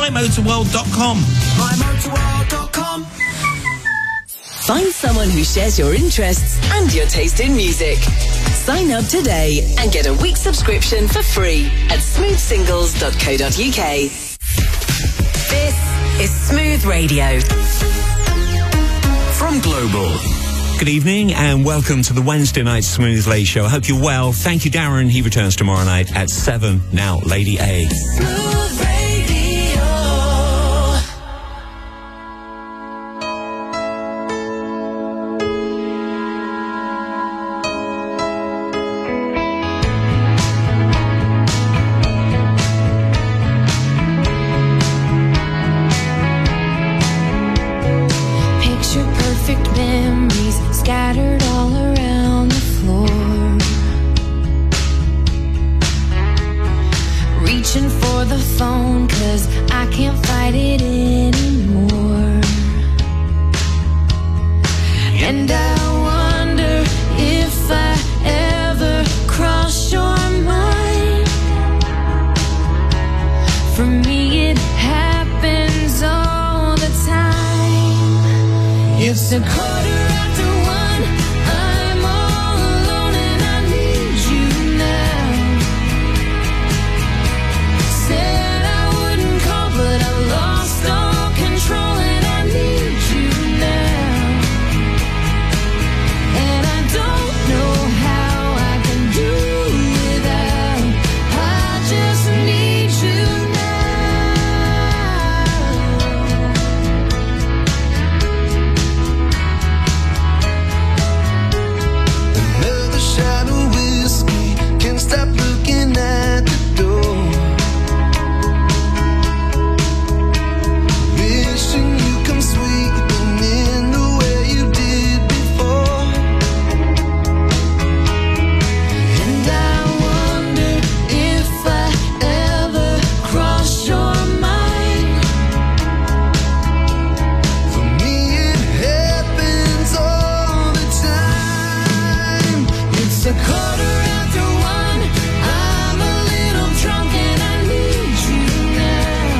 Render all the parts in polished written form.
mymotorworld.com. mymotorworld.com. Find someone who shares your interests and your taste in music. Sign up today and get a week's subscription for free at smoothsingles.co.uk. This is Smooth Radio. From Global. Good evening and welcome to the Wednesday night Smooth Late Show. I hope you're well. Thank you, Darren. He returns tomorrow night at 7. Now, Lady A. Smooth Radio. Picture perfect memories scattered all around the floor. Reaching for the phone 'cause I can't fight it anymore. And I wonder if I ever cross your mind. For me it happens all the time. It's a quarter after one. I'm all alone and I need you now. Said I wouldn't call, but I lost all control and I need you now. And I don't know how I can do without. I just need you Another shot of whiskey, can't stop looking at the door. Wishing you come sweeping in the way you did before. And I wonder if I ever cross your mind. For me it happens all the time. It's a quarter after one. I'm a little drunk and I need you now.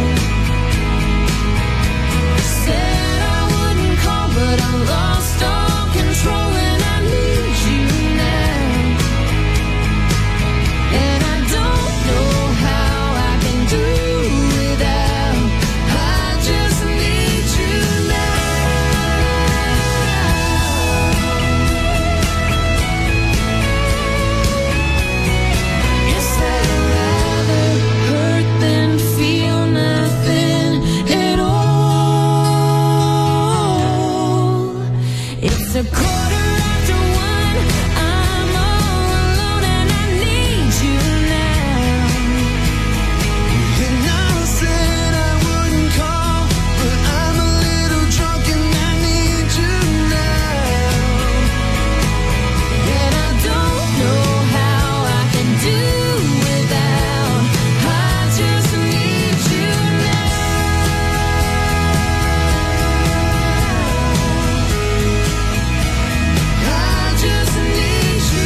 Said I wouldn't call, but I lost all control and I need you now. And I don't know how I can do without. I just need you Guess I'd rather hurt than feel nothing at all. It's a quarter after one. I'm all alone and I need you now. And I said I wouldn't call, but I'm a little drunk and I need you now. And I don't know how I can do without. I just need you I just need you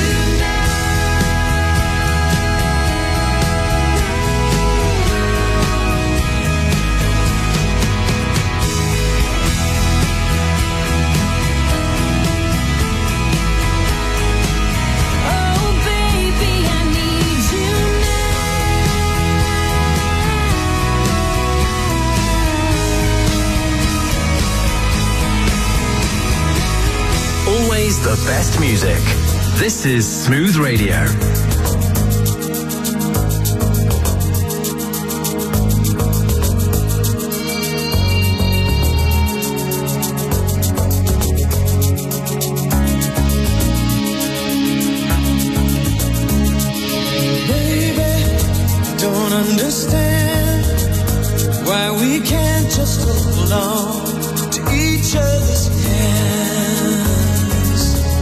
Oh baby, I need you Always the best music. This is Smooth Radio. Baby, don't understand why we can't just hold on to each other's hands.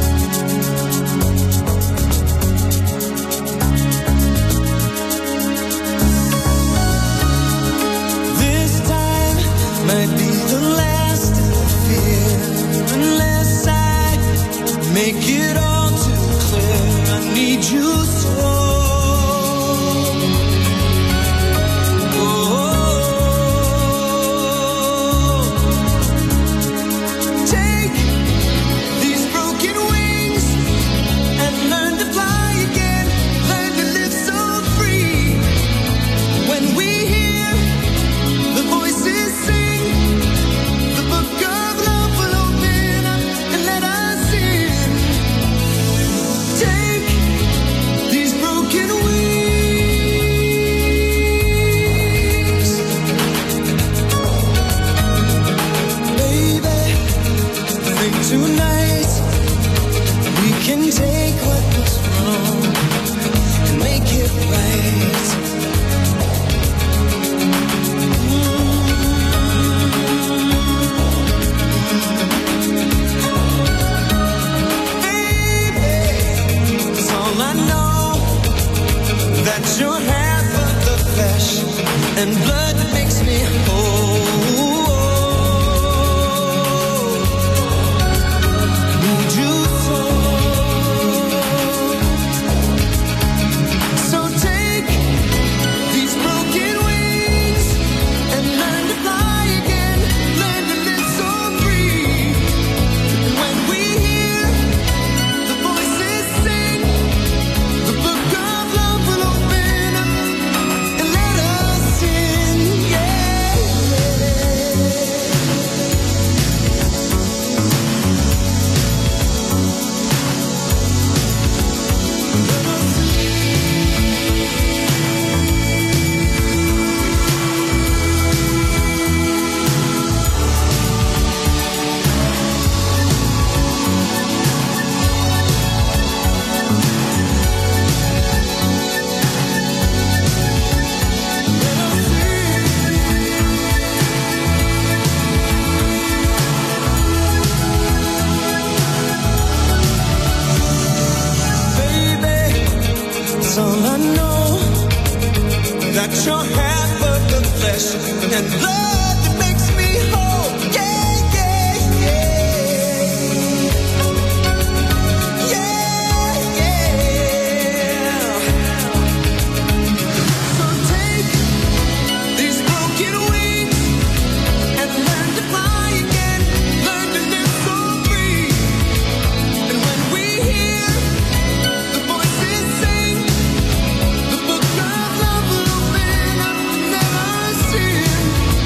This time might be the last I fear, unless I make it all too clear. I need you so. Oh, flesh and blood that makes me whole. Yeah, yeah, yeah. Yeah, yeah. So take these broken wings and learn to fly again. Learn to live so free. And when we hear the voices sing, the book of love will open up and never sin.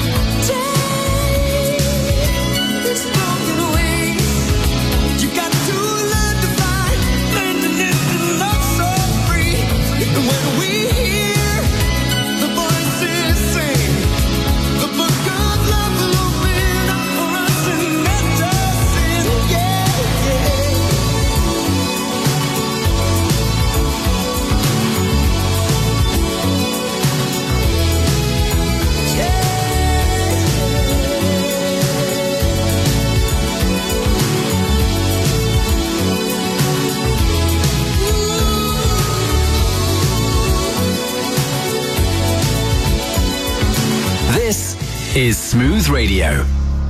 Take these broken wings. You got to learn to fly, learn to live and love so free. And when we hear the voices sing, the book of love will open up for us and let us in. Yeah, yeah. This is Smooth Radio.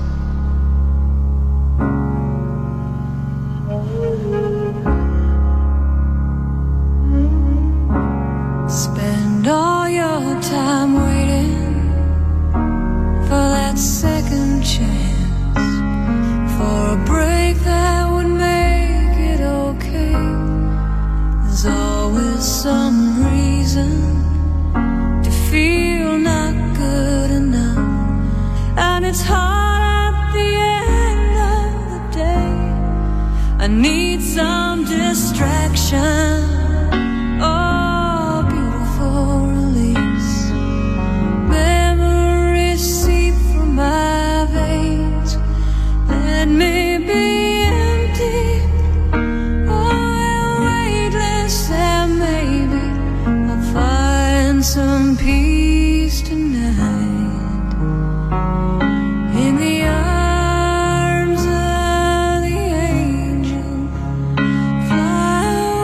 Spend all your time waiting for that second chance, for a break that would make it okay. There's always some reason to feel not good enough, and it's hard at the end of the day. I need some distraction. Oh, beautiful release. Memories seep from my veins. Let me be empty. Oh, weightless, and maybe I'll find some peace tonight. In the arms of the angel, fly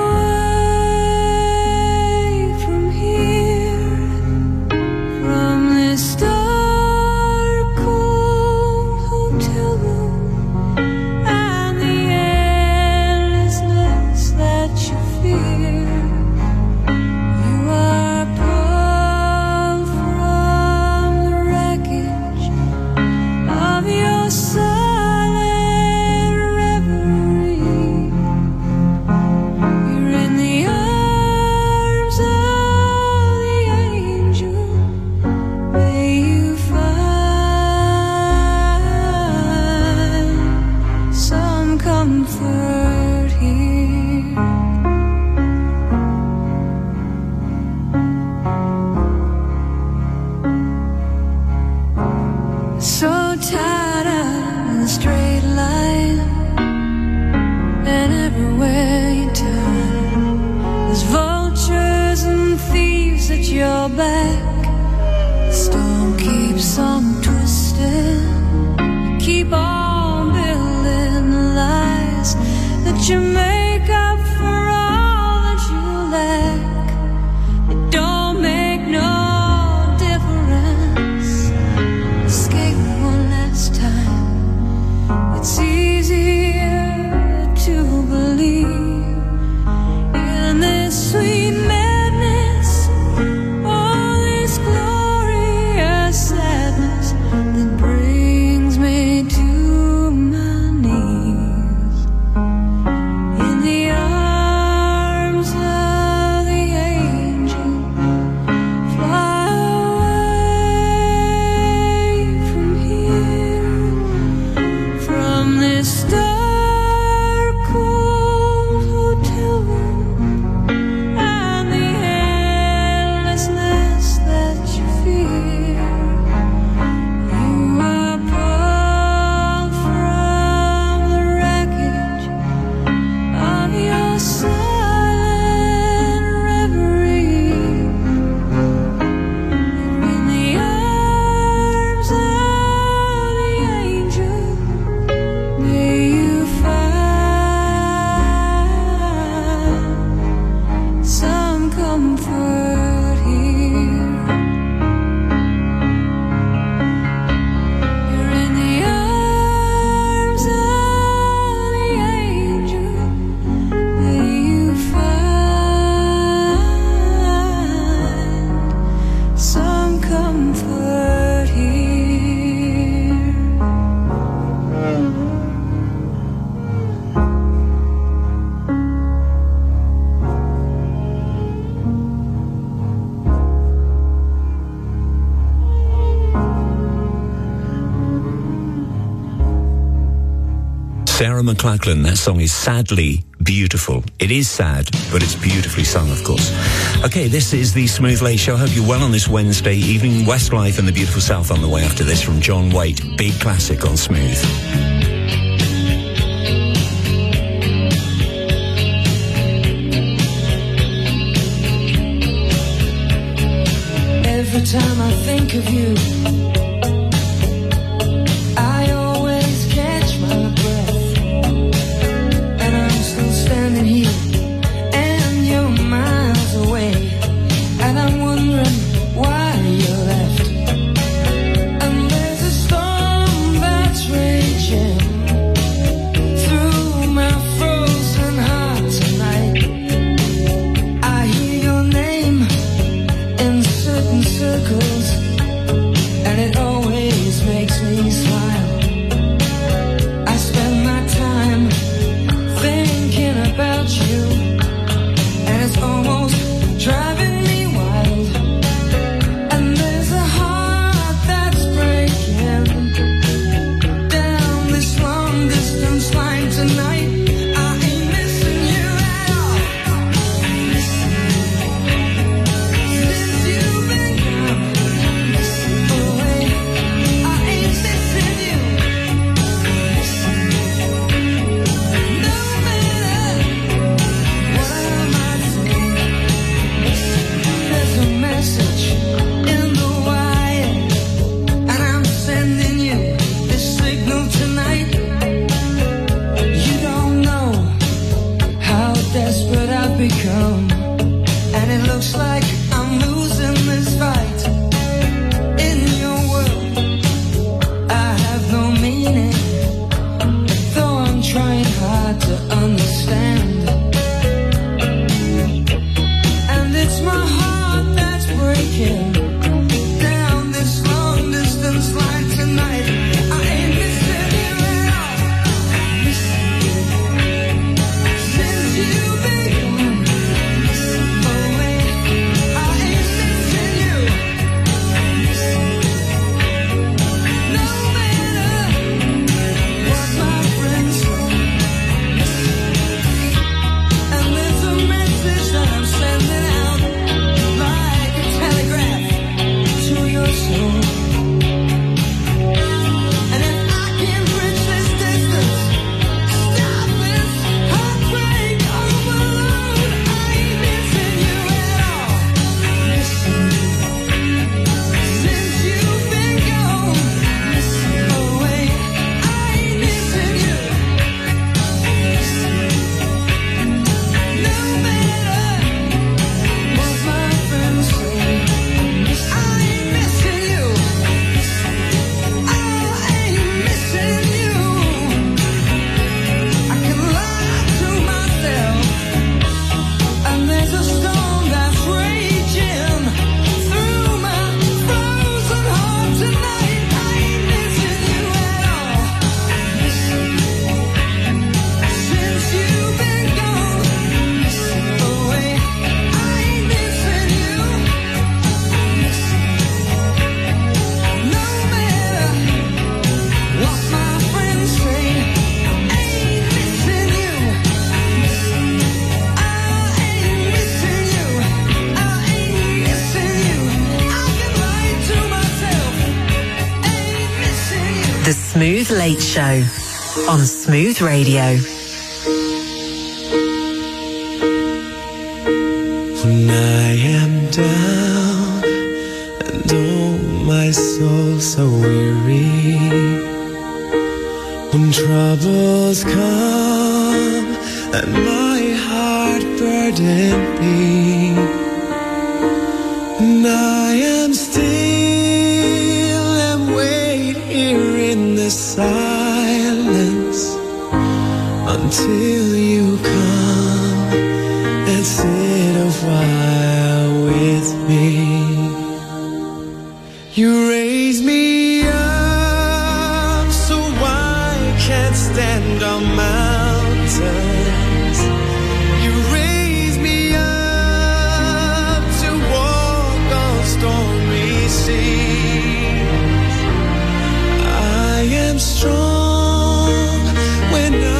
away from here, from this dark, cold hotel room, and the endlessness that you fear. You are pulled from the wreckage of your silent reverie. You're in the arms of the angel. May you find some comfort here. So tied up in a straight line, and everywhere you turn, there's vultures and thieves at your back. The storm keeps on twisting. You keep on building the lies that you make up for all that you lack. It don't make no difference. Escape Sarah McLachlan, that song is sadly beautiful. It is sad, but it's beautifully sung, of course. Okay, this is the Smooth Late Show. I hope you're well on this Wednesday evening. Westlife and the Beautiful South on the way after this from John Waite. Big classic on Smooth. Every time I think of you, I always catch my breath, and I'm still standing here, and you're miles away, and I'm wondering why you left. And there's a storm that's raging through my frozen heart tonight. I hear your name in certain circles, and it always makes me smile. I spend my time thinking about you, and it's almost driving me wild. And there's a heart that's breaking down this long distance line tonight. I ain't missing you at all. Since you've been gone away, I ain't missing you. No matter what I might say, there's a message in the wire, and I'm sending you this signal tonight. You don't know how desperate I've become, and it looks like I'm losing this fight. In your world, I have no meaning, though I'm trying hard to understand. And it's my heart that's breaking down this long distance line tonight. I ain't missing you at all. Since you've been gone away, I ain't missing you. No matter what my friends say. And there's a message that I'm sending out like a telegraph to your soul. And if I can bridge this distance, stop this heartbreak overload, I ain't missing you at all. Since you've been gone away, I ain't missing you. No matter what my friends say, I ain't missing you. I ain't missing you. I can lie to myself, and there's a storm that's raging through my frozen heart tonight. I ain't missing you at all. Since you've been gone away, I ain't missing you. No matter what my friends say, ain't missing you. I ain't missing you. I ain't missing you. I can lie to myself, ain't missing you. The Smooth Late Show on Smooth Radio. When I am down and oh my soul so weary, when troubles come and my heart burden be, and I am still and wait here in the silence until you come and sit a while with me. You raise me up so I can stand on mountains. You raise me up to walk on stormy seas. I am strong when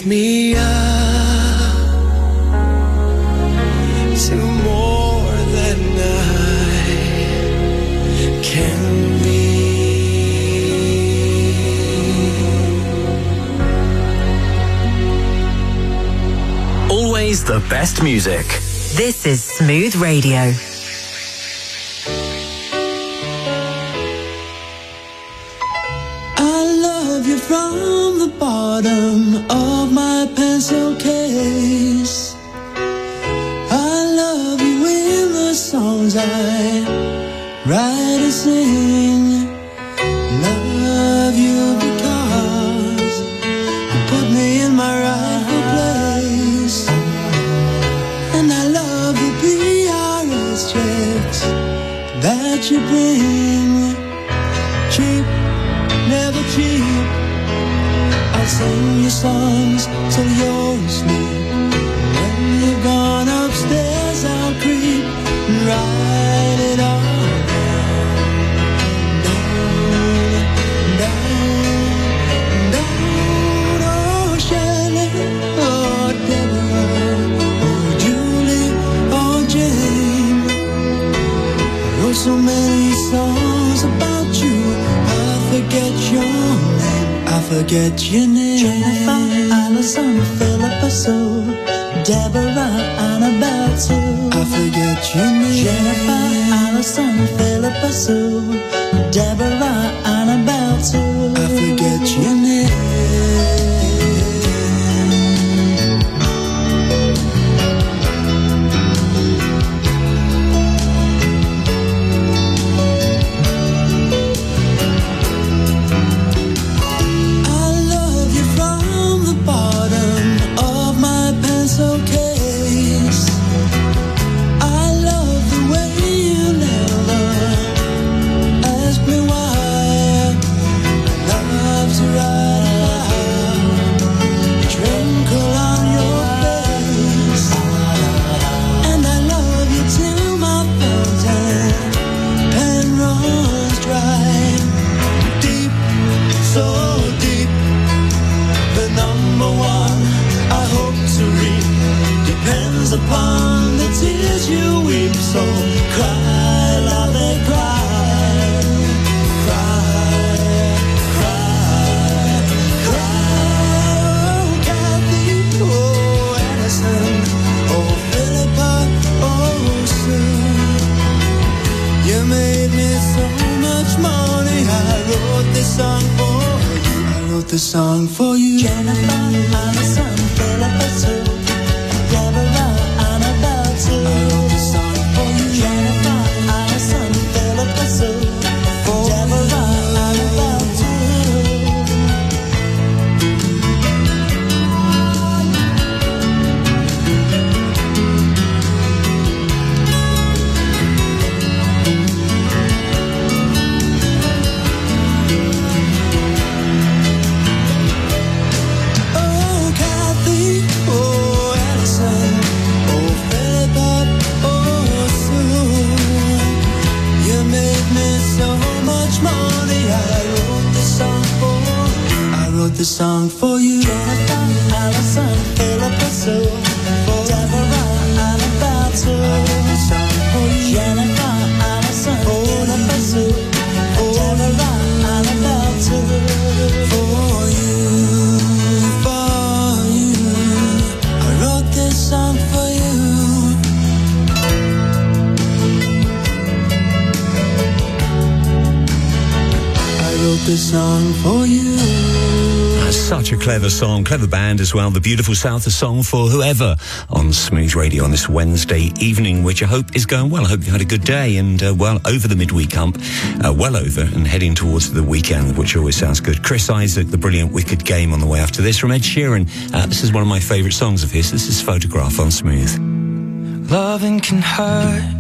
me up to more than I can be. Always the best music. This is Smooth Radio. I love you from the bottom of my pencil case. I love you in the songs I write and sing. Love you because you put me in my rightful place. And I love the PRS checks that you bring. Cheap, never cheap. I'll sing your songs till you're asleep. When you've gone upstairs, I'll creep and write it all down, down, down. Oh, Shelley, oh, Deborah, oh, Julie, oh, Jane. I wrote so many songs about you. I forget your name. I forget your name. Jennifer, Allison, Philippa Sue, Deborah, Annabelle too. I forget your name. Jennifer, Allison, Philippa Sue, Deborah, Annabelle too. I forget your name. Upon the tears you weep, so cry, love and cry, cry, cry, cry. Oh, Kathy, oh, Addison, oh, Philippa, oh, Sue. You made me so much money. I wrote this song for you. I wrote this song for you. Jennifer, Allison, Philippa Sue, Deborah, Annabelle too. I wrote this song for you. Jennifer, Allison, Philippa Sue, Deborah, Annabelle too. Oh, Kathy, oh, Allison, oh, Philippa, oh, Sue. You made me so much money. I wrote this song for you. Jennifer, Allison, Philippa Sue, Deborah, Annabelle too. Jennifer, Allison, Philippa Sue, Deborah, Annabelle too. For you, I wrote this song for you. I wrote this song for you. Such a clever song, clever band as well. The Beautiful South, a song for whoever on Smooth Radio on this Wednesday evening, which I hope is going well. I hope you had a good day and well over the midweek hump, well over and heading towards the weekend, which always sounds good. Chris Isaak, the brilliant Wicked Game on the way after this from Ed Sheeran. This is one of my favourite songs of his. This is Photograph on Smooth. Loving can hurt.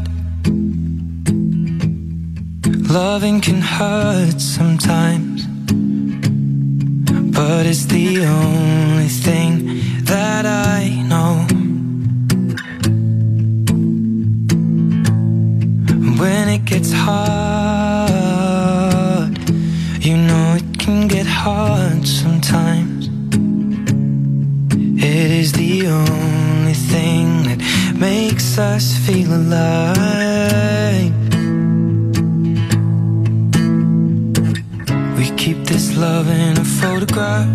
Loving can hurt sometimes, but it's the only thing that I know. When it gets hard, you know it can get hard sometimes. this love in a photograph.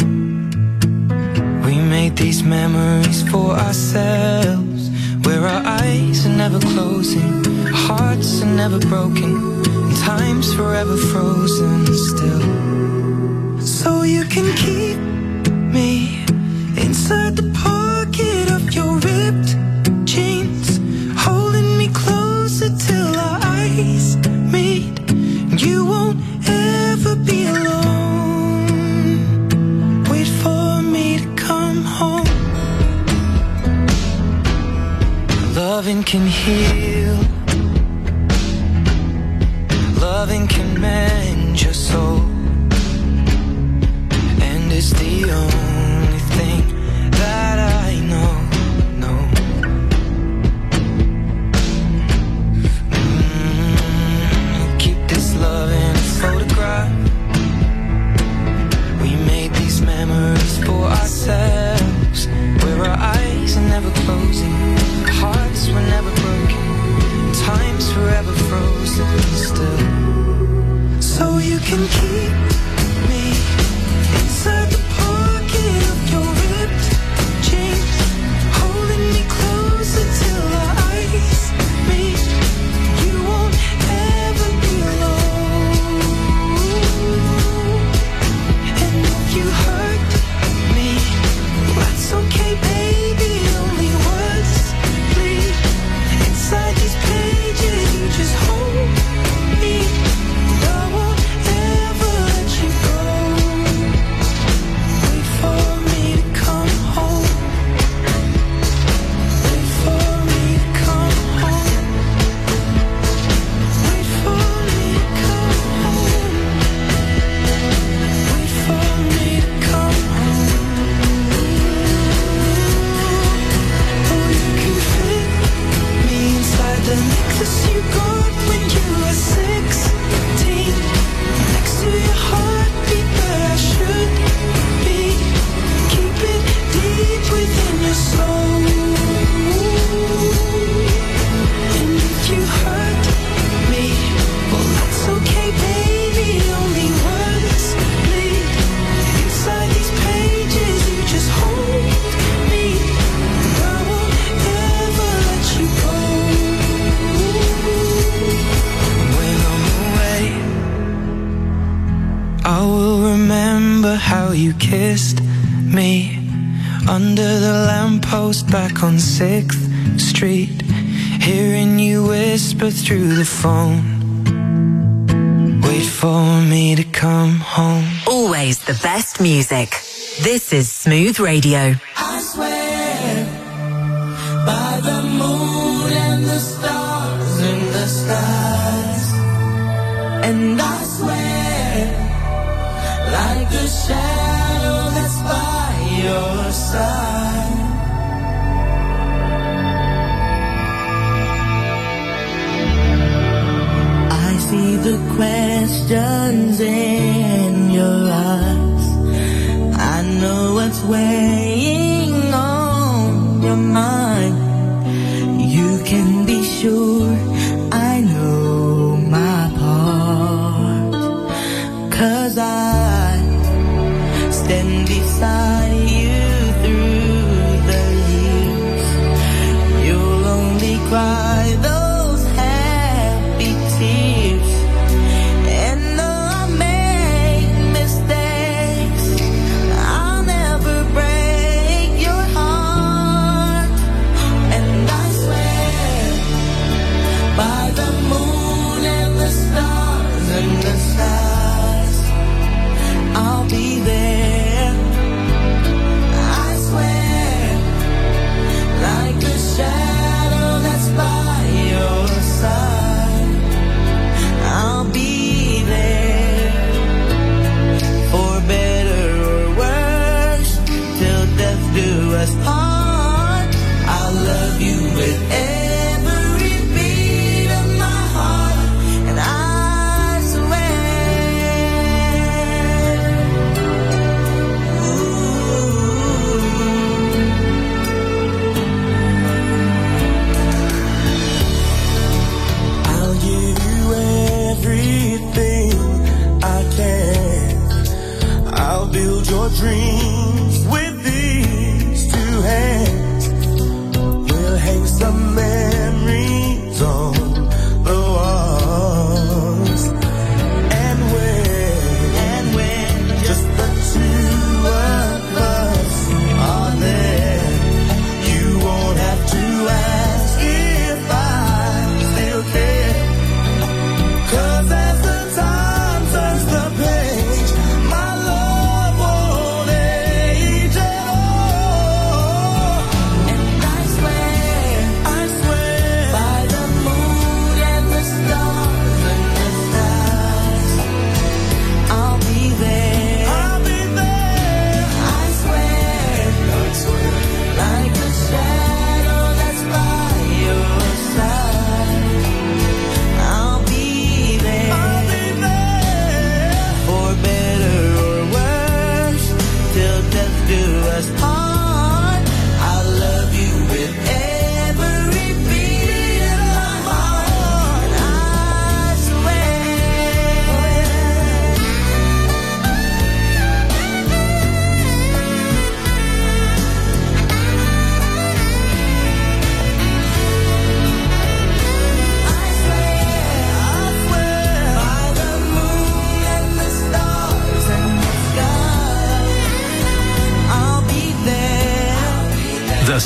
We made these memories for ourselves, where our eyes are never closing, our hearts are never broken, and time's forever frozen still. So you can keep me inside the pocket of your ripped jeans, holding me closer till our eyes meet. You won't ever be alone. Wait for me to come home. Loving can heal, loving can mend your soul, and it's the only thing that I know. Keep this love in a photograph. We made these memories for ourselves, where our eyes are never closing, our hearts were never broken, time's forever frozen still. So you can keep me inside the pocket of your ripped jeans, holding me closer till our eyes meet. You won't ever be alone. And if you hurt me, that's okay, baby. Only words bleed inside these pages. You just hold me. I won't ever let you go. Wait for me to come home. Wait for me to come home. Wait for me to come home. Wait for me to come home. Oh, you can fit me inside the necklace you got when you were 16, next to your heartbeat where I should be. Keep it deep within your soul. And if you hurt me, well, that's okay, baby. Only words bleed inside these pages. You just hold me. I won't ever let you go. When I'm away, I will remember how you kissed me under the lamppost back on 6th Street, hearing you whisper through the phone. Wait for me to come home. Always the best music. This is Smooth Radio. I swear by the moon and the stars in the skies, and I swear like the shadow that's by your side. I see the questions in your eyes. I know what's weighing on your mind. You can be sure I know my part, 'cause I stand beside you through the years. You'll only cry those happy tears. And though I make mistakes, I'll never break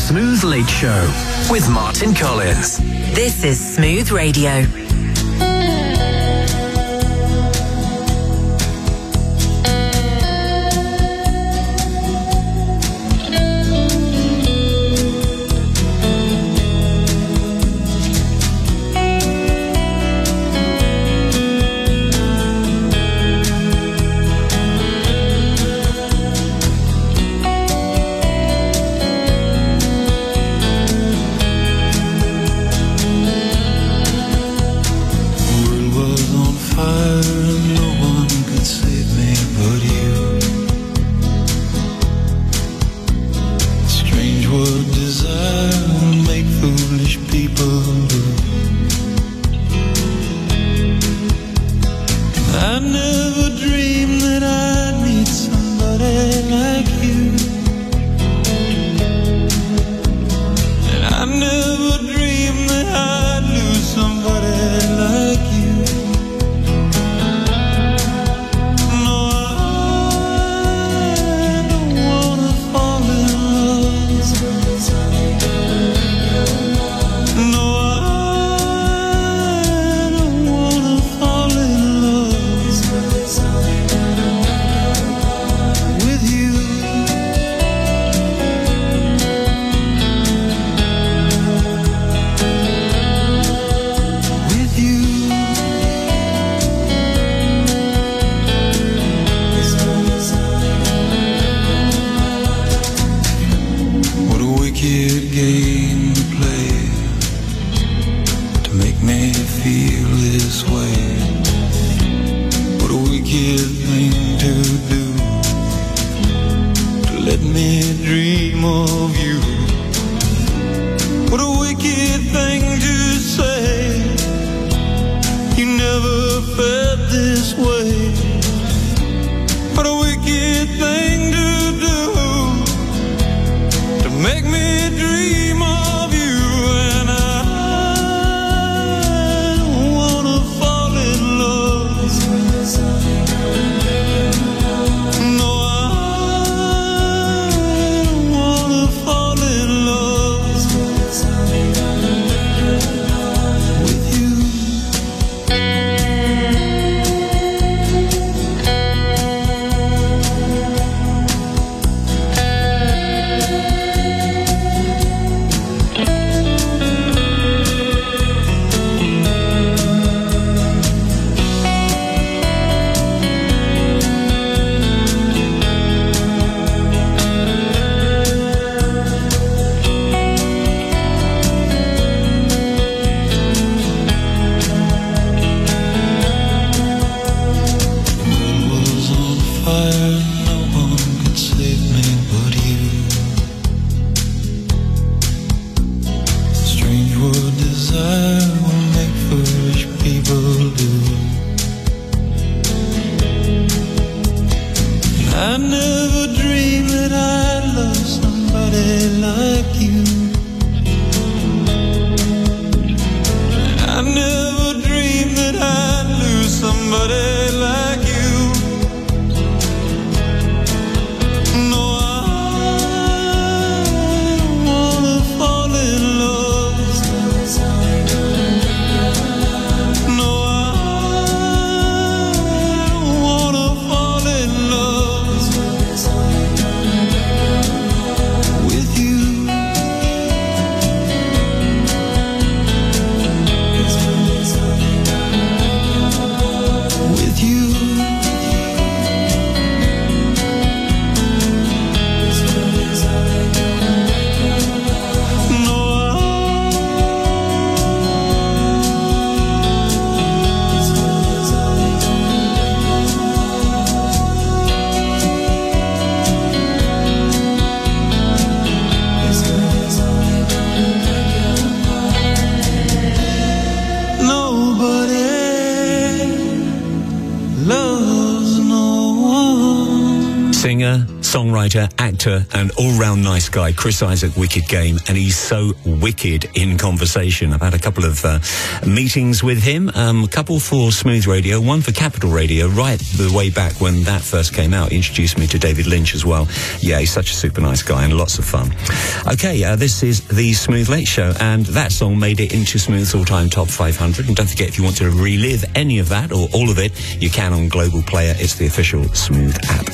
Smooth Late Show with Martin Collins. This is Smooth Radio. songwriter, actor, and all-round nice guy, Chris Isaak, wicked game, and he's so wicked in conversation. I've had a couple of meetings with him, a couple for Smooth Radio, one for Capital Radio, right the way back when that first came out. He introduced me to David Lynch as well. Yeah, he's such a super nice guy and lots of fun. Okay, this is the Smooth Late Show, and that song made it into Smooth's all-time top 500. And don't forget, if you want to relive any of that or all of it, you can on Global Player. It's the official Smooth app.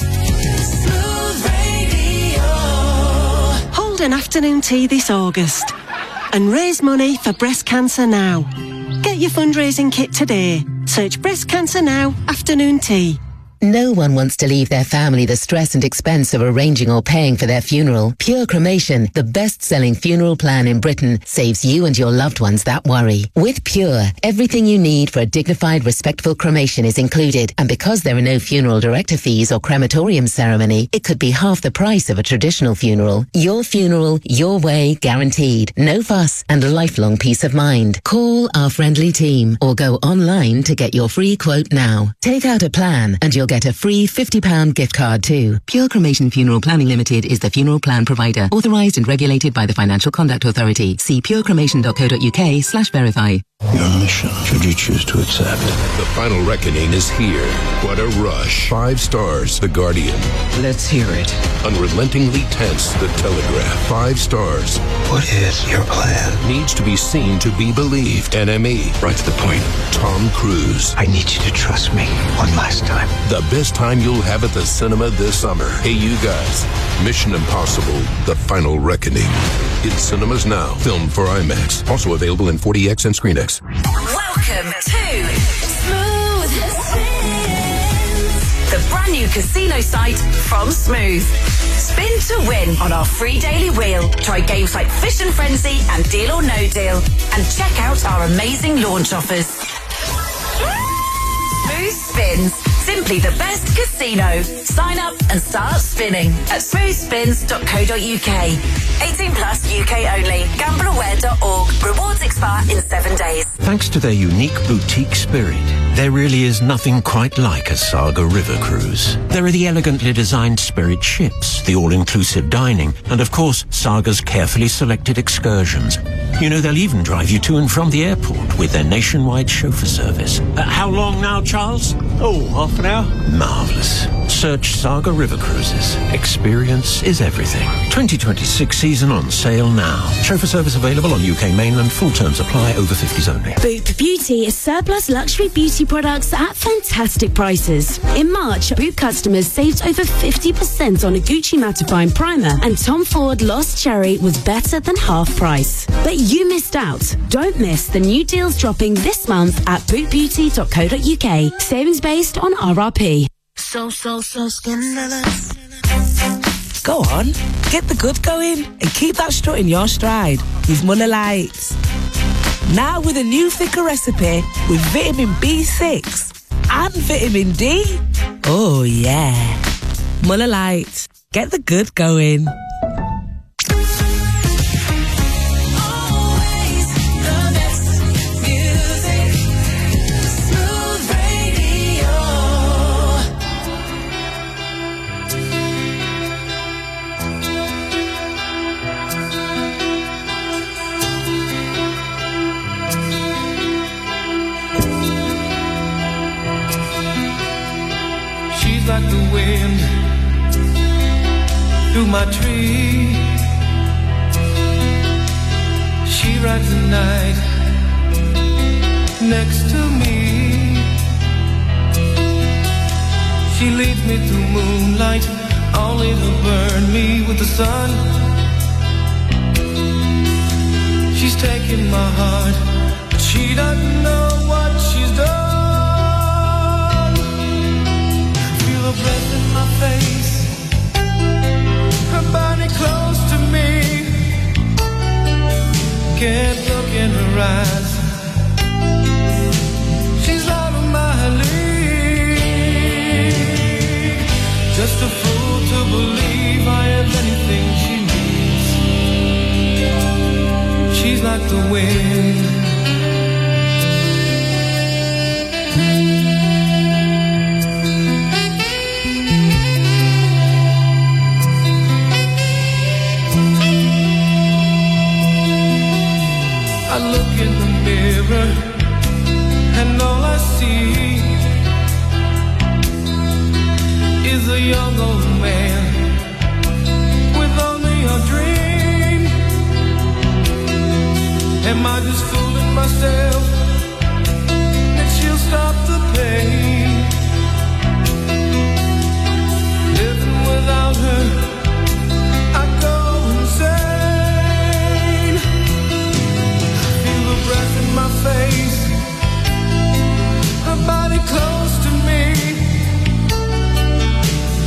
Hold an afternoon tea this August and raise money for breast cancer now. Get your fundraising kit today. Search Breast Cancer Now afternoon tea. No one wants to leave their family the stress and expense of arranging or paying for their funeral. Pure Cremation, the best-selling funeral plan in Britain, saves you and your loved ones that worry. With Pure, everything you need for a dignified, respectful cremation is included. And because there are no funeral director fees or crematorium ceremony, it could be half the price of a traditional funeral. Your funeral, your way, guaranteed. No fuss and a lifelong peace of mind. Call our friendly team or go online to get your free quote now. Take out a plan and you'll get a free £50 gift card too. Pure Cremation Funeral Planning Limited is the funeral plan provider, authorised and regulated by the Financial Conduct Authority. See purecremation.co.uk/verify. Your mission, should you choose to accept. The final reckoning is here. What a rush. 5 stars, The Guardian. Let's hear it. Unrelentingly tense, The Telegraph. 5 stars. What is your plan? Needs to be seen to be believed. NME. Right to the point. Tom Cruise. I need you to trust me one last time. The best time you'll have at the cinema this summer. Hey, you guys. Mission Impossible, The Final Reckoning. In cinemas now. Filmed for IMAX. Also available in 40X and ScreenX. Welcome to Smooth Spins, the brand new casino site from Smooth. Spin to win on our free daily wheel. Try games like Fish and Frenzy and Deal or No Deal. And check out our amazing launch offers. Smooth Spins, simply the best casino. Sign up and start spinning at smoothspins.co.uk. 18 plus UK only. Gambleaware.org. Rewards expire in 7 days. Thanks to their unique boutique spirit, there really is nothing quite like a Saga River cruise. There are the elegantly designed Spirit ships, the all-inclusive dining, and of course, Saga's carefully selected excursions. You know, they'll even drive you to and from the airport with their nationwide chauffeur service. How long now, Charles? Oh, half an hour. Marvellous. Search Saga River Cruises. Experience is everything. 2026 season on sale now. Chauffeur service available on UK mainland. Full terms apply. Over 50s only. Boop Beauty is surplus luxury beauty products at fantastic prices. In March, Boop customers saved over 50% on a Gucci Mattifying Primer, and Tom Ford Lost Cherry was better than half price. But you missed out. Don't miss the new deals dropping this month at bootbeauty.co.uk. Savings based on RRP. So scandalous. Go on, get the good going and keep that strut in your stride with Muller Lights. Now with a new thicker recipe with vitamin B6 and vitamin D. Oh yeah. Muller Lights, get the good going. Like the wind through my tree, she rides the night next to me. She leads me through moonlight, only to burn me with the sun. She's taking my heart, but she doesn't know what she's done. Her breath in my face, her body close to me. Can't look in her eyes, she's out of my league. Just a fool to believe I have anything she needs. She's like the wind.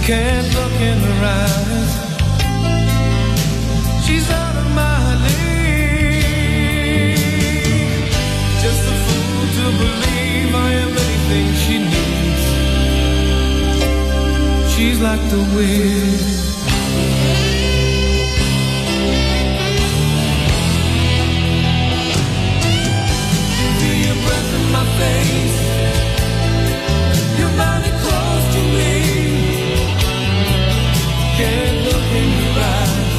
Can't look in her eyes. She's out of my league. Just a fool to believe I am anything she needs. She's like the wind. Feel your breath in my face. Your body close to me. Can't look in your eyes.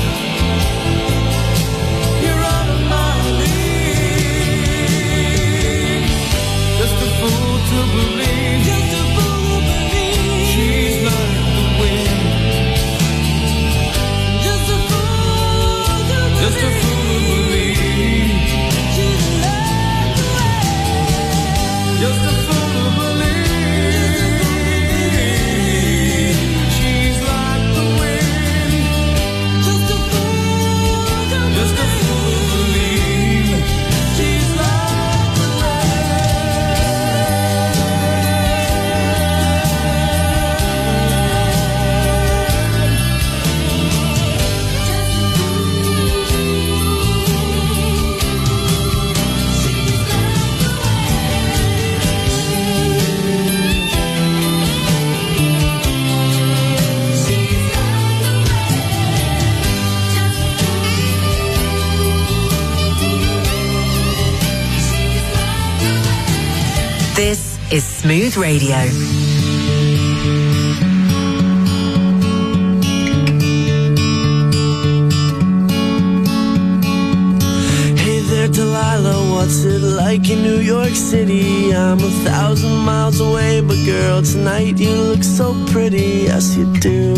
You're out of my league. Just a fool to believe. Just a fool to believe. She's like the wind. Just a fool to believe. Just a fool to believe. She's like the wind. Just a fool to believe. This is Smooth Radio. Hey there, Delilah, what's it like in New York City? I'm 1,000 miles away, but girl, tonight you look so pretty, yes you do.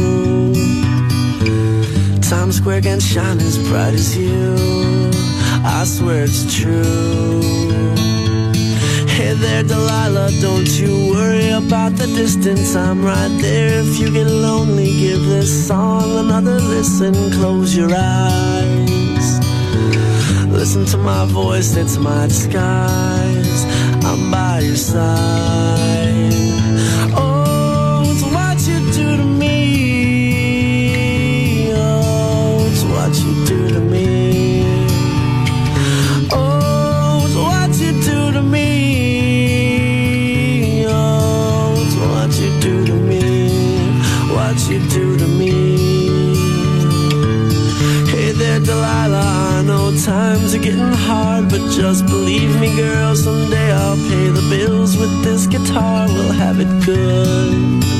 Times Square can't shine as bright as you, I swear it's true. Hey there, Delilah, don't you worry about the distance. I'm right there if you get lonely. Give this song another listen. Close your eyes. Listen to my voice, it's my disguise. I'm by your side. Oh, it's what you do to me. Oh, it's what you do to me. Oh, it's what you do to me. What you do to me. Hey there, Delilah, I know times are getting hard, but just believe me, girl, someday I'll pay the bills with this guitar. We'll have it good.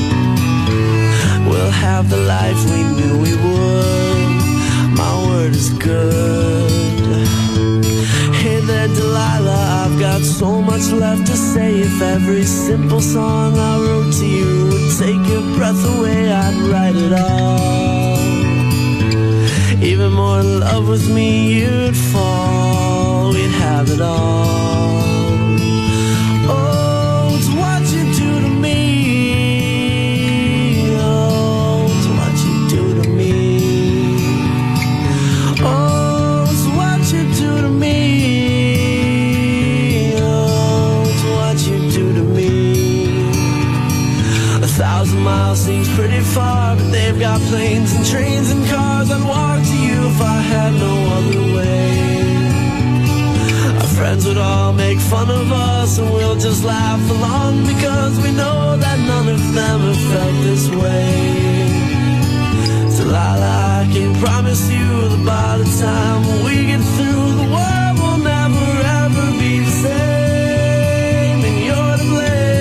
We'll have the life we knew we would. My word is good. Hey there, Delilah, I've got so much left to say. If every simple song I wrote to you would take your breath away, I'd write it all. Even more in love with me, you'd fall. We'd have it all. Oh, it's what you do to me. Oh, it's what you do to me. Oh, it's what you do to me. Oh, it's what you do to me. 1,000 miles seems pretty far, but they've got planes and trains and cars. I'd walk to you if I had no other way. Our friends would all make fun of us, and we'll just laugh along, because we know that none of them have felt this way. Delilah, I can promise you that by the time we get through, the world will never ever be the same, and you're to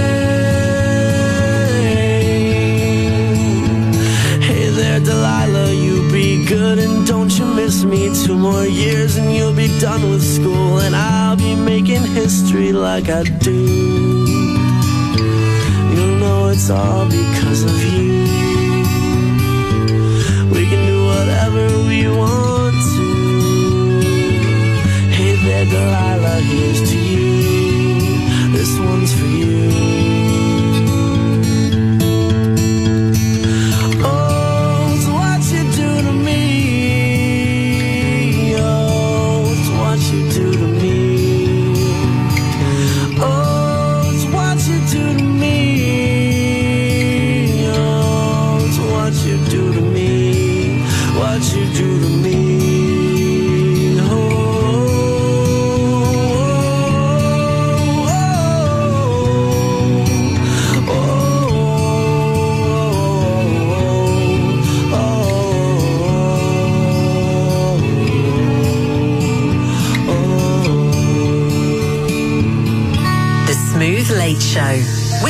blame. Hey there, Delilah, you be good and don't you miss me. 2 more years and you'll be done with school, and I'll be making history like I do. You'll know it's all because of you. We can do whatever we want to. Hey there, Delilah, here's to you. This one's for you. Oh, it's what you do to me. Oh, it's what you do to me. Oh, it's what you do to me. Oh, it's what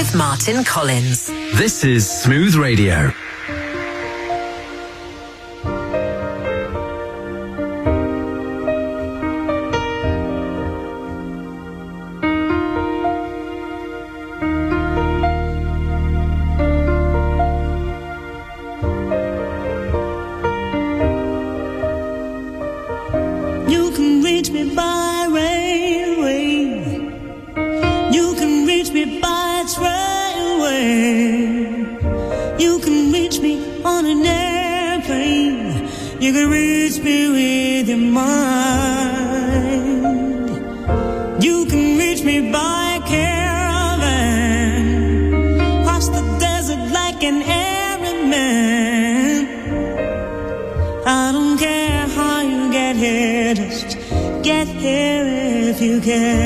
with Martin Collins. This is Smooth Radio. You can reach me by railway. You can reach me by trailway. You can reach me on an airplane. You can reach me with your mind. You can reach me by caravan. Cross the desert like an errand man. I don't care how you get here, just get here if you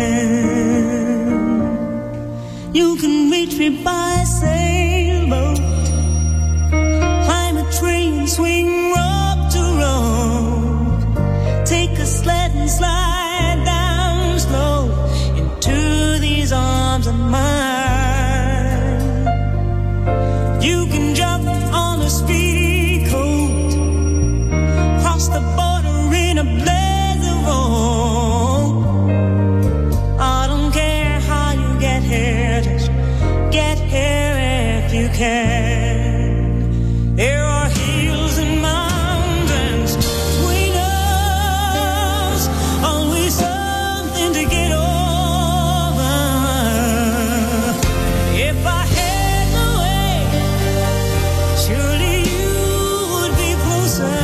can. You can reach me by sailboat, climb a tree and swing rope to rope, take a sled and slide down slow into these arms of mine. You can jump on a speedy coat, cross the border in a blaze of hope. I don't care how you get here, just get here if you can. There are hills and mountains between us, always something to get over. If I had my way, surely you would be closer.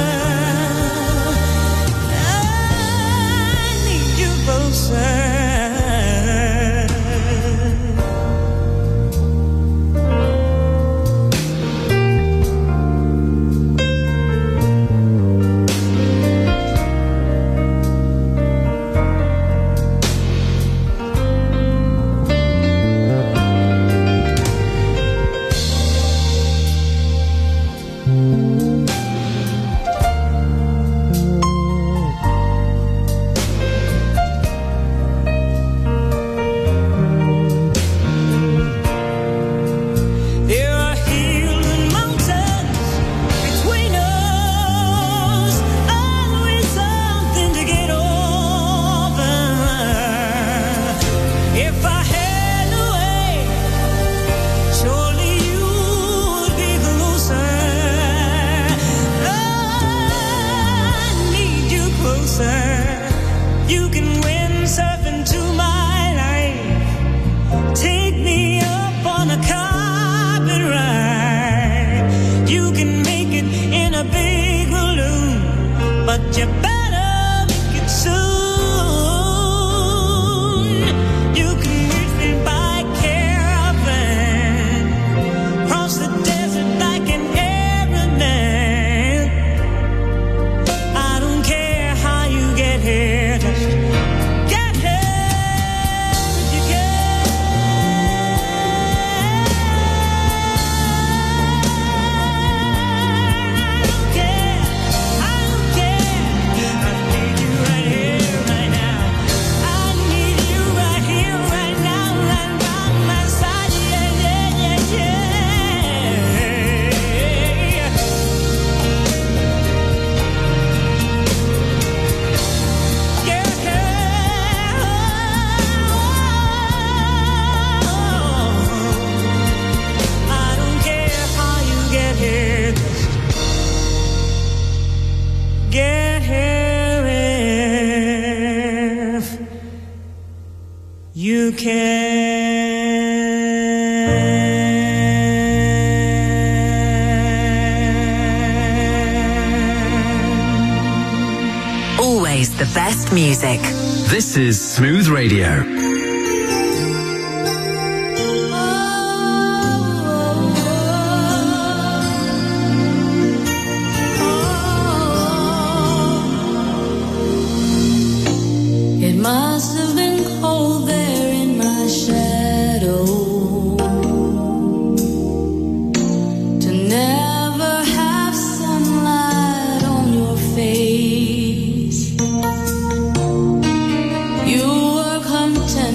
There are hills and mountains between us, always something to get over. If I had a way, surely you would be closer. I need you closer. You can windsurf into my life, take me up on a carpet ride. You can make it in a big balloon, but you better make it soon. You can reach me by caravan, cross the desert like an errand man. I don't care how you get here, just get here if you can. I don't care. I need you right here, right now. I need you right here, right now, right by my side. Yeah, yeah, yeah, yeah. I don't care how you get here, just get here if you can. Always the best music. This is Smooth Radio. It must have been cold there in my shadow to never have sunlight on your face. You were content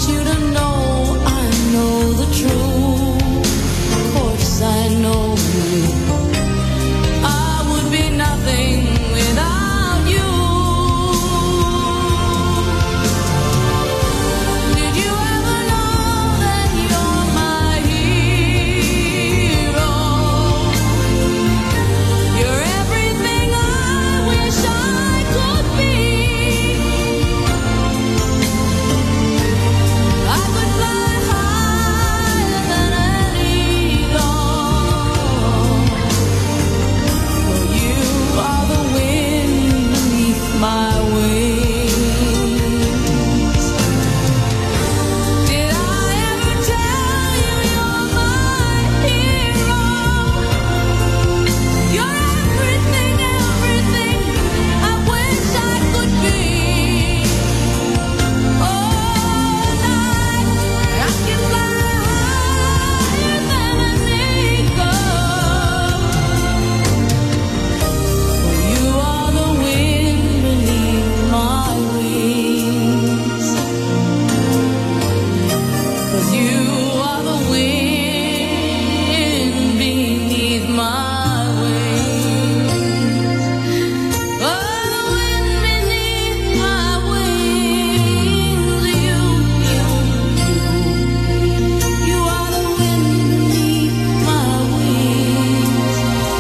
you to know I know the truth. Of course I know I would be nothing without you. Did you ever know that you're my hero? You're everything I wish I could be. I could fly higher than an eagle. For you are the wind beneath my wings. Did I ever tell you you're my hero? You're everything, everything I wish I could be. Oh, night I can fly higher than an eagle. You are the wind beneath my wings. 'Cause you are the wind beneath my wings. Oh, the wind beneath my wings. You are the wind beneath my wings.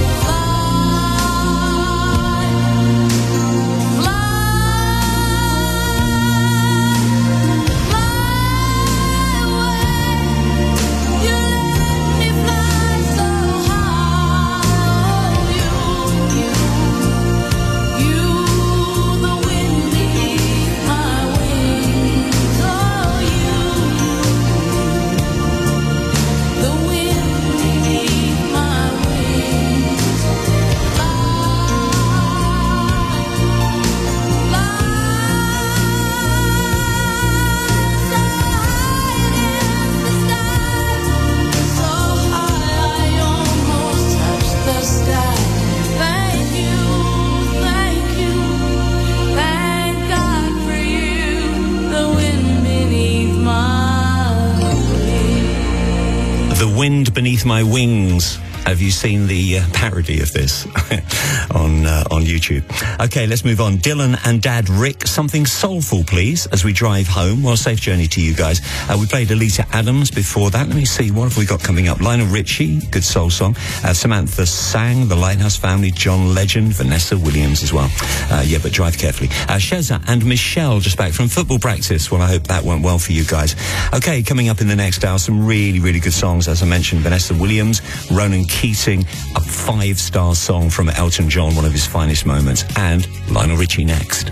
The Wind Beneath My Wings. Have you seen the parody of this on YouTube? Okay, let's move on. Dylan and Dad Rick, something soulful, please, as we drive home. Well, safe journey to you guys. We played Alita Adams before that. Let me see, what have we got coming up? Lionel Richie, good soul song. Samantha Sang, The Lighthouse Family, John Legend, Vanessa Williams as well. Yeah, but drive carefully. Sheza and Michelle just back from football practice. Well, I hope that went well for you guys. Okay, coming up in the next hour, some really, really good songs. As I mentioned, Vanessa Williams, Ronan Keating, a 5-star song from Elton John, one of his finest moments, and Lionel Richie next.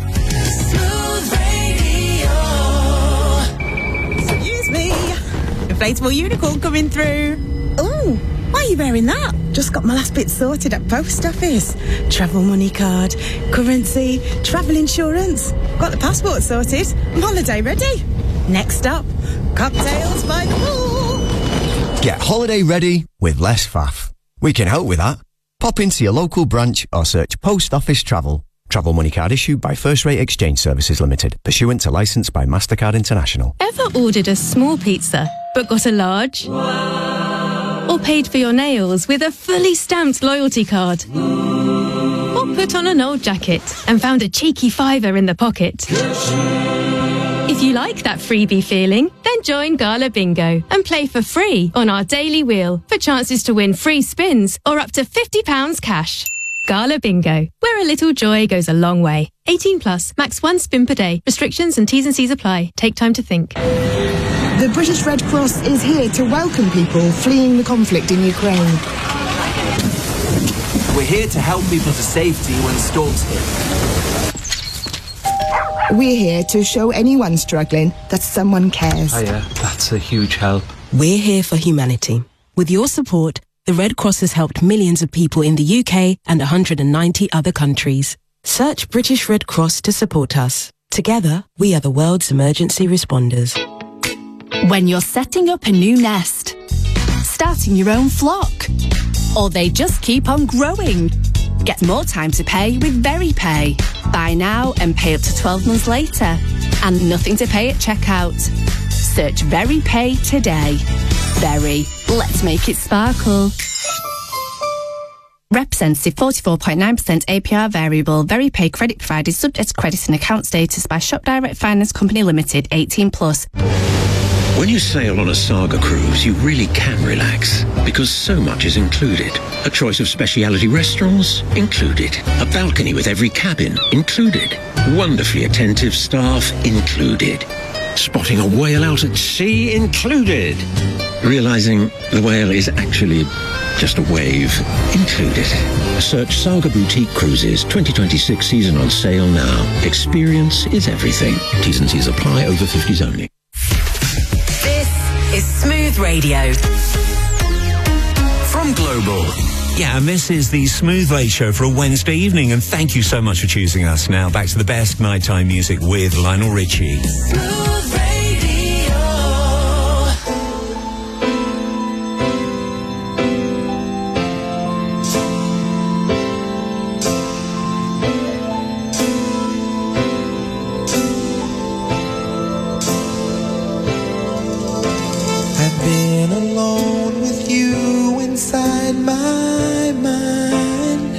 Excuse me. Inflatable unicorn coming through. Oh, why are you wearing that? Just got my last bit sorted at post office. Travel money card, currency, travel insurance. Got the passport sorted. I'm holiday ready. Next up, cocktails by the pool. Get holiday ready with less faff. We can help with that. Pop into your local branch or search Post Office Travel. Travel money card issued by First Rate Exchange Services Limited, pursuant to licence by MasterCard International. Ever ordered a small pizza but got a large? Or paid for your nails with a fully stamped loyalty card? Or put on an old jacket and found a cheeky £5 in the pocket? If you like that freebie feeling, then join Gala Bingo and play for free on our daily wheel for chances to win free spins or up to £50 cash. Gala Bingo, where a little joy goes a long way. 18 plus, max 1 spin per day. Restrictions and T's and C's apply. Take time to think. The British Red Cross is here to welcome people fleeing the conflict in Ukraine. We're here to help people to safety when storms hit. We're here to show anyone struggling that someone cares. Hiya, that's a huge help. We're here for humanity. With your support, the Red Cross has helped millions of people in the UK and 190 other countries. Search British Red Cross to support us. Together, we are the world's emergency responders. When you're setting up a new nest, starting your own flock, or they just keep on growing, get more time to pay with VeryPay. Buy now and pay up to 12 months later, and nothing to pay at checkout. Search Very Pay today. Very. Let's make it sparkle. Representative 44.9% APR variable. Very Pay credit provided subject to credit and account status by Shop Direct Finance Company Limited, 18+. When you sail on a Saga cruise, you really can relax because so much is included. A choice of specialty restaurants? Included. A balcony with every cabin? Included. Wonderfully attentive staff? Included. Spotting a whale out at sea? Included. Realizing the whale is actually just a wave? Included. Search Saga Boutique Cruises 2026 season on sale now. Experience is everything. T's and C's apply. Over 50s only. Is Smooth Radio. From Global. Yeah, and this is the Smooth Late Show for a Wednesday evening, and thank you so much for choosing us. Now, back to the best nighttime music with Lionel Richie. Smooth Radio. I've been alone with you inside my mind,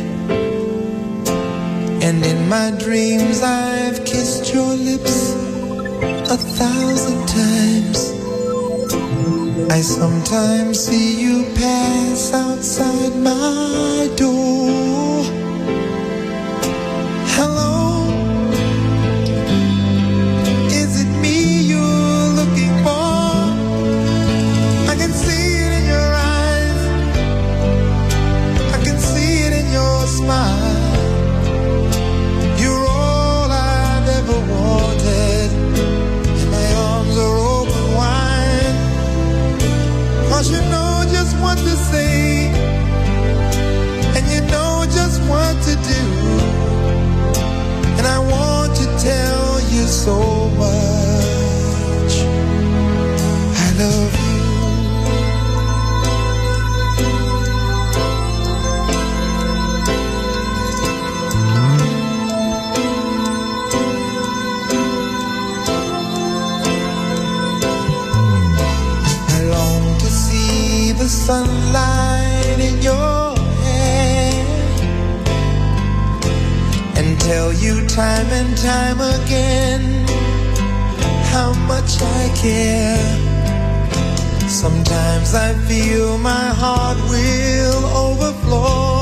and in my dreams I've kissed your lips 1,000 times. I sometimes see you pass outside my door. Hello, is it me you're looking for? I can see it in your eyes, I can see it in your smile. You're all I've ever wanted, and my arms are open wide. 'Cause you know just what to say, and you know just what to do, and I want to tell you so much I love you. I long to see the sunlight in your hair and tell you time and time again how much I care. Sometimes I feel my heart will overflow.